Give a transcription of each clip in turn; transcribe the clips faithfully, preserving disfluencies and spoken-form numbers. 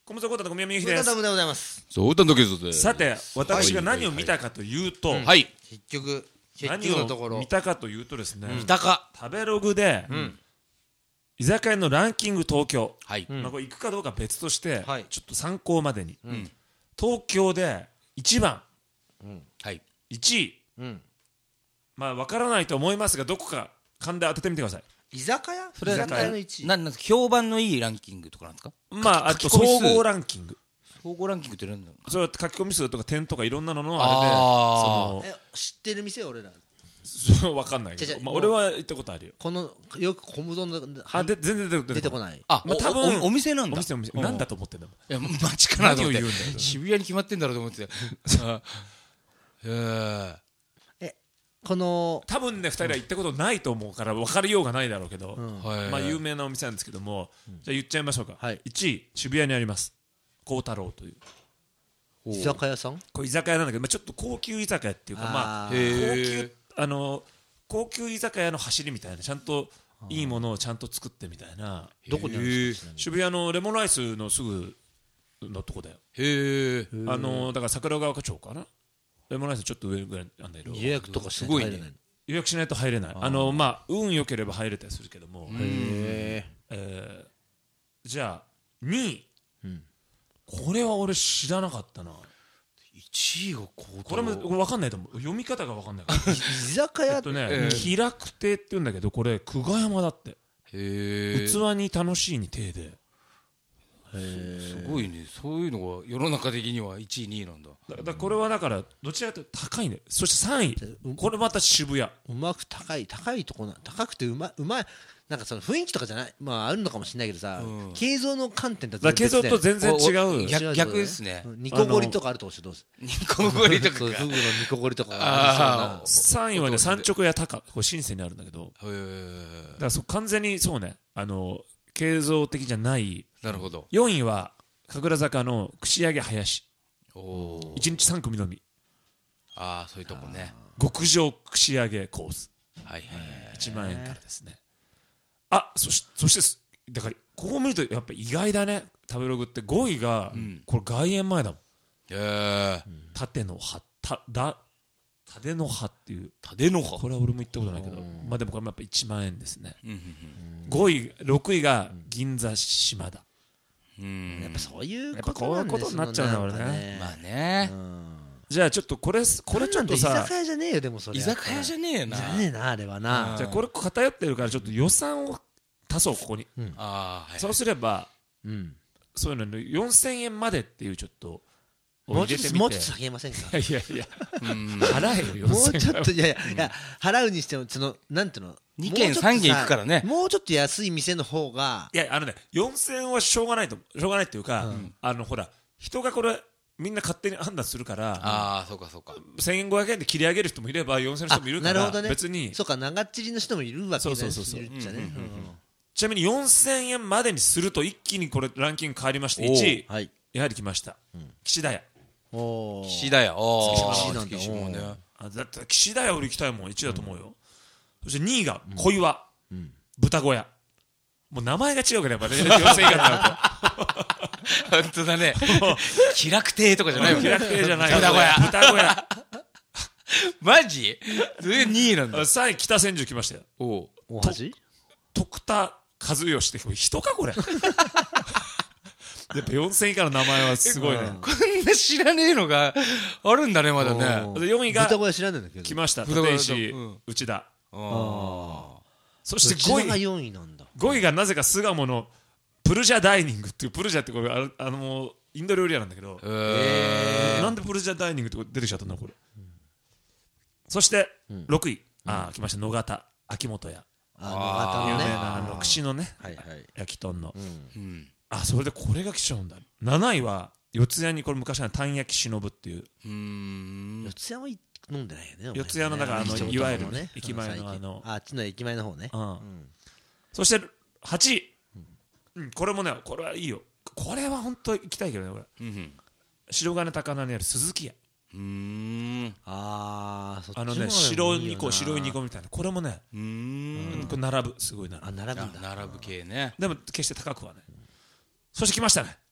小室孝太の小宮みゆきです。 そうでございます。 そうだんだけどです。 さて私が何を見たかというと、 はい。 結局結何局のところを見たかというとですね、 見たか。 食べログで、居酒屋のランキング東京、 はい。 まあ、これ行くかどうか別として、 はいちょっと参考までに、東京でいちばん、 はい。 いちい、 うんまあ分からないと思いますがどこか勘で当ててみてください。 居酒屋それ居酒屋のいちいなんなんですか、評判のいいランキングとかなんですか。 まああと書き込み数総合ランキング、 総合ランキングって何だろう。 それは書き込み数とか点とかいろんなののああれでえ知ってる店俺らそのそう分かんないけど、まあ、 違う違うもう俺は行ったことあるよ。 このよくコムゾンのあで全然出て出てこないあ、 まあ多分おおお店なんだ。 お店お店うんなんだと思ってんだもん。 いや、街かなと思って何を言うんだよ渋谷に決まってんだろうと思ってた。あへえ。 この多分ねふたりは行ったことないと思うから分かりようがないだろうけど、 うんはい。 まあ有名なお店なんですけども、じゃあ言っちゃいましょうか、 はいいちい渋谷にあります幸太郎という居酒屋さんこれ居酒屋なんだけど、まあ、ちょっと高級居酒屋っていうかまああ高ーへ級あの高級居酒屋の走りみたいなちゃんといいものをちゃんと作ってみたいなどこにあるんですか渋谷のレモンライスのすぐのとこだよ。 へえ。 あのだから桜川町かな、レモンライスちょっと上ぐらいなんだけど予約とかして入れない予約しないと入れない。あのまあ運良ければ入れたりするけども、 へえーじゃあにい、 うんこれは俺知らなかったな。 いちいがこう。 これもこれ分かんないと思う、読み方が分かんないからえ居酒屋えっとね、気楽亭って言うんだけどこれ久我山だって、 へえ。 器に楽しいに亭で、 すごいね。そういうのが世の中的にはいちいにいなんだ。 だだからこれはだからどちらかというと高いね。そしてさんいこれまた渋谷、 うまく高い高いとこな高くてうまうまいなんかその雰囲気とかじゃないまああるのかもしれないけどさうん形像の観点だとだから形像と全然違う。 逆逆ですね。 ニコゴリとかあるとしてどうするニコゴリとかが。 そうフグのニコゴリとかがああさんいはね三直屋高これ深センにあるんだけど、 へえ。 だからそう完全にそうね、あの形像的じゃない。 なるほど。 よんいは神楽坂の串揚げ林、 おお。 いちにちさん組のみああ、そういうとこね。 極上串揚げコースはいはいはい。 いちまんえんからですね。あそしそしてすだからこう見るとやっぱ意外だね。食べログってごいが、 んこれ外苑前だもん。 へえ。 縦の葉ただ縦の葉っていう、 蓼の葉。 これは俺も行ったことないけど、まあでもこれもやっぱいちまんえんですね。 うんうんごいろくいが銀座島田、 うん。うん。 やっぱそういうやっぱことなんですこういうことになっちゃうんだ俺ねねまあね。 じゃあちょっとこれこれちょっとさ居酒屋じゃねえよでもそれ居酒屋じゃねえな。 じゃねえなあれはなじゃあこれ偏ってるからちょっと予算を足そうここに、 ああ、はい。 そうすればうんそういうのによんせんえんまでっていうちょっともうちょっ入れてみてともうちょっと下げませんかいやいやいやうん。 払えよもよんせんえんうちょっといやいやいや払うにしてもそのなんていうのにけんさんけん行くからね。 もうちょっと安い店の方がいやあのねよんせんえんはしょうがないとしょうがないっていうか、あのほら人がこれみんな勝手に判断するからああ、そうかそうか。 せんごひゃくえんで切り上げる人もいればよんせんえんの人もいるからなるほどね別に。 そうか長っちりの人もいるわけそうそうそうそういるっちゃねちなみによんせんえんまでにすると一気にこれランキング変わりましておういちいはいやはり来ました、岸田屋。 おー岸田屋。ああ。 岸なんだ岸もね。 あだって岸田屋俺行きたいもんいちいだと思うよ、そしてにいが小岩、豚小屋。もう名前が違うからやっぱねよんせんえん以下にな本当だね。気楽亭とかじゃないもんね。 ると気楽亭じゃない豚小屋豚小屋マジそれにいなんだ。 さんい北千住来ましたよ。 おう。 お味徳田和義って人かこれやっぱよんせんえん以下の名前はすごいね。 こんな知らねえのがあるんだね、まだね。 おでよんいが豚小屋知らないんだけど来ました豚小屋立石、 うん内田。 ああ。 そしてごい内田がよんいなんだごいがなぜか巣鴨のプルジャダイニングっていうプルジャってこれああのインド料理屋なんだけど、 へえ。 なんでプルジャダイニングって出てきちゃったんだこれ、そしてろくい、あー来ました野方秋元屋、 あの方のね有名なあの串のねはいはい焼き豚の、 うん。 あそれでこれが来ちゃうんだ。なないは四谷にこれ昔のたん焼き忍っていううーん。 四ツ谷は飲んでないよねお前ね四谷のだからあの一丁いわゆるとかね駅前の最近あのああっちの駅前の方ねうんそしてはちい、うん、これもねこれはいいよ。これは本当行きたいけどねこれうん。 白金高輪にある鈴木屋。 うーん。 ああそっちあのね方がいいよな白い煮込白い煮込みたいなこれもね、 うーん。 これ並ぶすごい並ぶ。 あ並ぶんだ並ぶ系ね。 でも決して高くはない。そして来ましたね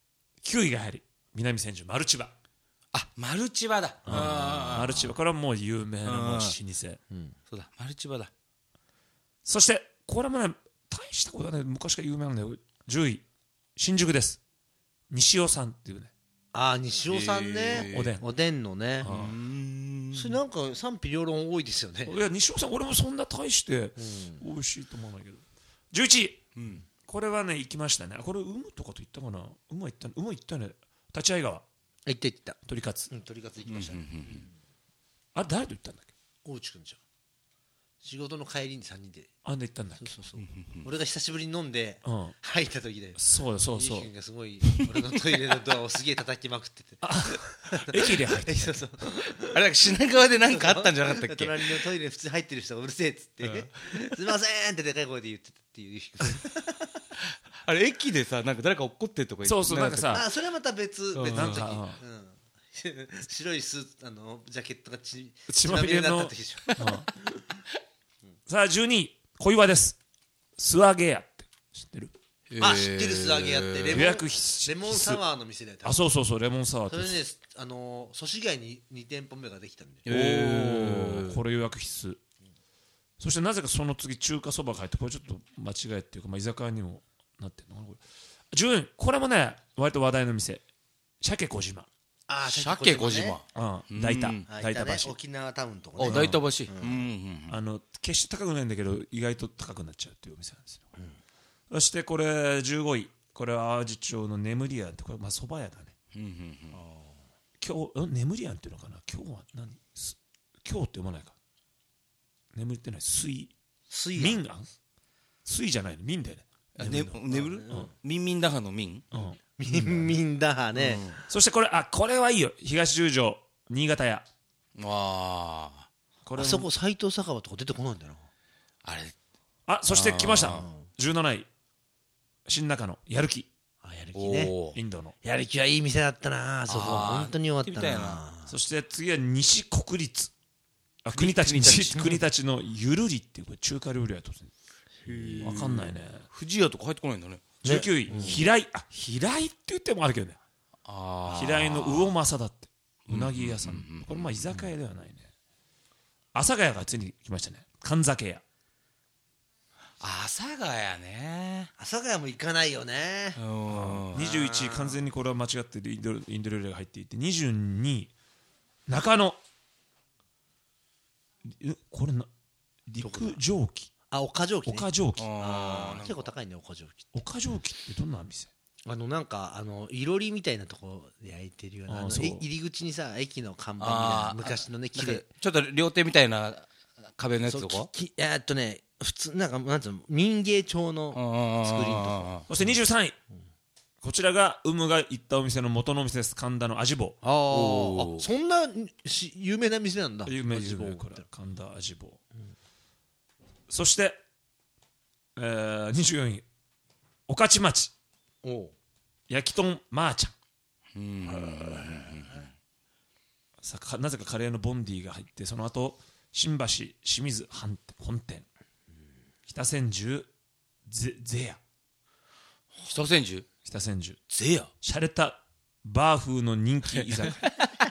きゅういがやはり南千住マルチバ。 あ、マルチバだ。 マルチバ、これはもう有名なもう老舗。 そうだ、マルチバだ。 そしてこれもね大したことはね昔から有名なんだよ。じゅうい新宿です。西尾さんっていうね。 ああ西尾さんね、 おでんおでんのね。 あそれなんか賛否両論多いですよね。 いや西尾さん俺もそんな大して美味しいと思わないけど。じゅういちい、うん、これはね行きましたね。これ有無とかと言ったかな。有無行ったね。有無行ったね。立会川行った行った。 鳥カツ、 うん、鳥カツ行きましたね。 あれ誰と行ったんだっけ。 大内くんじゃん。仕事の帰りにさんにんで。 あんで行ったんだっけ。 そうそうそう俺が久しぶりに飲んで入った時で、 そうだそうそう。 ゆうきくんがすごい俺のトイレのドアをすげえ叩きまくってて。 駅で入ってそうそう。 あれなんか品川でなんかあったんじゃなかったっけ。 隣のトイレ普通に入ってる人がうるせえっつって「すいません」ってでかい声で言ってたっていう。 あれ駅でさなんか誰か怒ってるとか言って。 そうそうなんかさあそれはまた別別の時。白いスーツあのジャケットがち血まみれの。 だった時でしょ。 さあじゅうにい小岩です。素揚げ屋って知ってる。 あ知ってる素揚げ屋ってレモン予約必須レモンサワーの店で。 あそうそうそうレモンサワー。 それねあの祖師ヶ谷にに店舗目ができたんで。 おおこれ予約必須。そしてなぜかその次中華そばが入ってこれちょっと間違いっていうかまあ居酒屋にもなってるのかなこれ。じゅうよんいこれもね割と話題の店鮭小島。 あ鮭小島。 うん大田大田橋。 沖縄タウンとかね。 大田橋。 あの決して高くないんだけど意外と高くなっちゃうっていうお店なんですよ。そしてこれじゅうごいこれは淡路町の眠り屋ってこれまあ蕎麦屋だね。今日眠り屋っていうのかな。今日は何今日って読まないか。眠りってない水水民庵水じゃないの民だよね。 眠る民民打破の民。 みんみんだね、 うん、そしてこれあこれはいいよ東十条新潟屋。 あこれあそこ斎藤酒場とか出てこないんだなあれ。 あそして来ましたじゅうなない新中野やる気。 あやる気ねインドのやる気はいい店だったな。そこ本当に終わったな。 そして次は西国立あ国立西国立のゆるりっていうこれ中華料理屋と分かんないね。 富士屋とか入ってこないんだね。 じゅうきゅうい平井あ平井って言ってもあるけどね。平井の魚政だってうなぎ屋さん。これまあ居酒屋ではないね。阿佐ヶ谷がついに来ましたね。神酒屋。 阿佐ヶ谷ね。 阿佐ヶ谷も行かないよね。 にじゅういちい完全にこれは間違ってインドインド料理が入っていてにじゅうにい中野これな陸蒸気。 あ岡蒸気ね。 岡蒸気結構高いね岡蒸気。 岡蒸気ってどんな店。 あのなんかあのいろりみたいなとこで焼いてるような入り口にさ駅の看板みたいな昔のね木でちょっと料亭みたいな壁のやつとか。 えっとね普通なんかなんつうの民芸調の作りのとこ。 そしてにじゅうさんいこちらが有無が行ったお店の元のお店です。神田の味坊。 ああそんな有名な店なんだ。 有名有名これ神田味坊。そして、えー、にじゅうよんい御徒町焼き豚まーちゃん。さかなぜかカレーのボンディが入ってその後新橋清水本店北千住ぜぜや北千住北千住ぜやしゃれたバー風の人気居酒屋。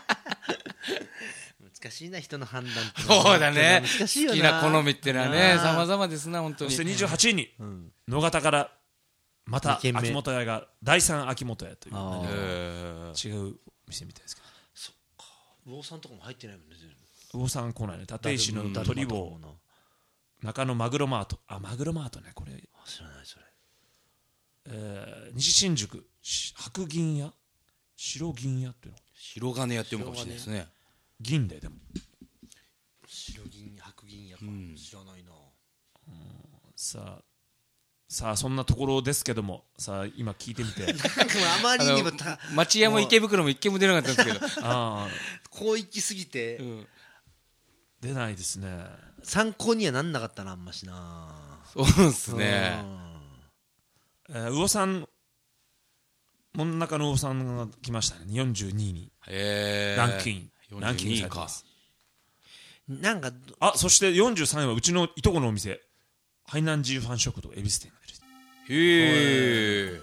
難しいな人の判断って。 そうだね。 難しいよな。 好きな好みってのはね様々ですな本当に。 そしてにじゅうはちいに野方からまた秋元屋が第三秋元屋という違う店みたいですけど。 そっか魚さんとかも入ってないもんね。 魚さん来ないね。立石の鳥坊中野マグロマート。あマグロマートねこれ。 知らないそれ。 えー、西新宿白銀屋白銀屋っていうの白金屋って読むかもしれないですね。 銀ででも白銀白銀屋か、うん、知らないな、 うん、さあさあそんなところですけどもさあ今聞いてみてなんかあまりにもた町屋も池袋も一軒も出なかったんですけどあこう行きすぎて、うん、 出ないですね。 参考にはなんなかったなあんましな。 そうですね。 えー、魚さん真ん中の魚さんが来ましたね。よんじゅうにいにランクインランキングされてます。 なんかあそしてよんじゅうさんいはうちのいとこのお店海南寺ファン食堂恵比寿店が出る。 へえ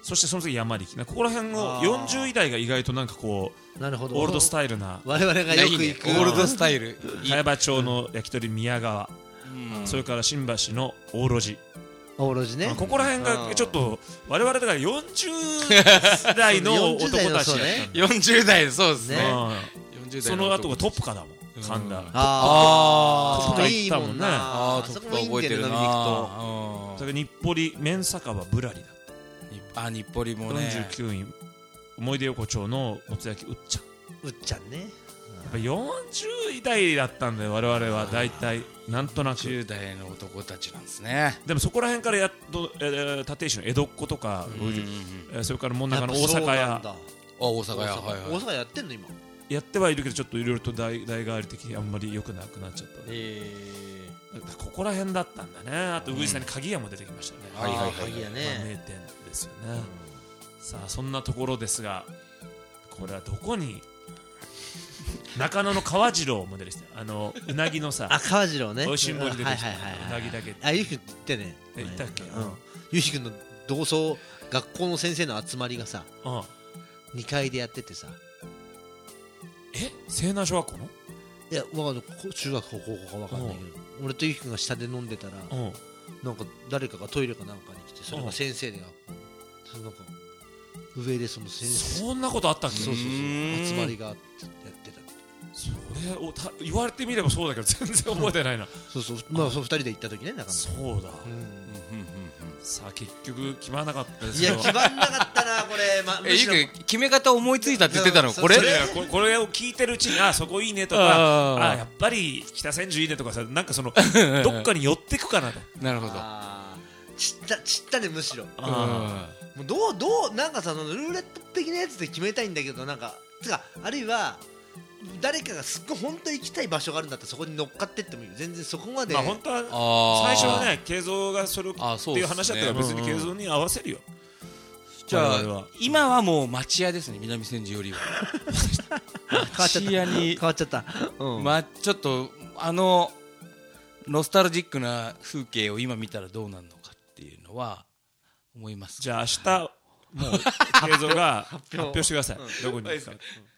そしてその次山力、ここら辺のよんじゅうい代が意外となんかこうなるほどオールドスタイルな、 我々がよく行くオールドスタイル茅場町の焼き鳥宮川、うん、それから新橋の大路寺、 大路寺ね、 ここら辺がちょっと我々だからよんじゅう代の男たちやったんだよんじゅう代そうですね、 その後がトップかだもん、神田、 あああいいもんね、 ああトップか覚えてるな、 それから日暮里麺酒場ぶらりだ、 あ日暮里もね、 よんじゅうきゅうい思い出横丁のもつ焼きうっちゃん、 うっちゃんね、 やっぱよんじゅう代だったんだよ我々は大体なんとなくじゅう代の男たちなんですね。 でもそこら辺からやっと、えー、立石の江戸っ子とか、うんうんうん、えー、それから真ん中の大阪屋、 あ大阪屋、はいはい、 大阪やってんの今やってはいるけどちょっといろいろと代替わり的にあんまり良くなくなっちゃった、えー、ここら辺だったんだね。あと宇治さんに鍵屋も出てきましたね、 はいはいはい、鍵屋ね、 まあ、名店ですよね、うん、さあそんなところですが、これはどこに中野の川次郎も出てきて、あのうなぎのさ、 あ川次郎ね、 おいしんぼに出てきて、うなぎだけ、 あゆうきくん言ってね、 え言ったっけ、 うん、ゆうきくんの同窓学校の先生の集まりがさ、うん、にかいでやっててさ、 え西南小学校の、 いやわかんない、中学校高校かわかんないけど、うん、俺とゆうきくんが下で飲んでたら、うん、なんか誰かがトイレかなんかに来て、それが先生で、うん、なんか上でその先生、 そんなことあったっけ、 そうそうそう、集まりがあってやってた、 それをた言われてみればそうだけど全然覚えてないなそうそう、まあそうふたりで行った時ね、中野、 そうだ、うんうんうん、さあ結局決まらなかったですよ。いや決まらなかったなこれ、ま、 えゆく決め方思いついたって言ってたのこれ、 こ, これを聞いてるうちに、あそこいいねとか、ああやっぱり北千住いいねとかさ、なんかそのどっかに寄ってくかなとなるほど、 ちったちったね、むしろ、うん、もうどうどうなんかさ、ルーレット的なやつで決めたいんだけど、なんかつかあるいは誰かがすっごい本当に行きたい場所があるんだったらそこに乗っかってってもいいよ、全然そこまで、 まあ本当は最初はね、慶三がそれっていう話だったら別に慶三に合わせるよ。 じゃあ今はもう町屋ですね、南千住よりは町屋に変わっちゃった、 うん、まあちょっとあのノスタルジックな風景を今見たらどうなるのかっていうのは思います。 じゃあ明日もう慶三が発表してください、どこに行くか。